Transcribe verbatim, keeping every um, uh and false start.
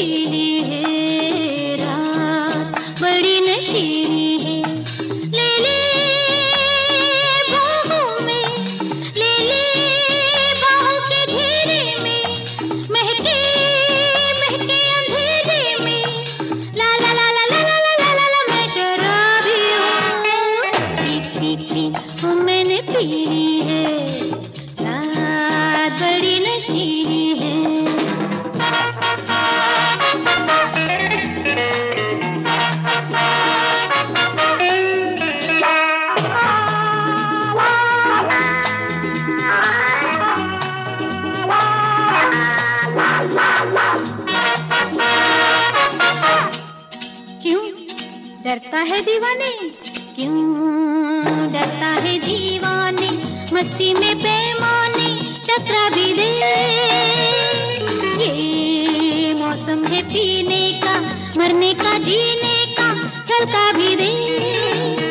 पीली है रात, बड़ी नशीली है। ले ले बाहों में, ले ले बाहों के घेरे में, महके महके अंधेरे में। ला ला ला ला ला ला ला ला ला, मैं शराबी हूँ, पी पी पी हूँ मैंने पी ली है रात, बड़ी नशीली है। क्यों डरता है दीवाने, क्यों डरता है दीवाने, मस्ती में पैमाने टकरा भी दे। ये मौसम है पीने का, मरने का, जीने का, छलका भी दे।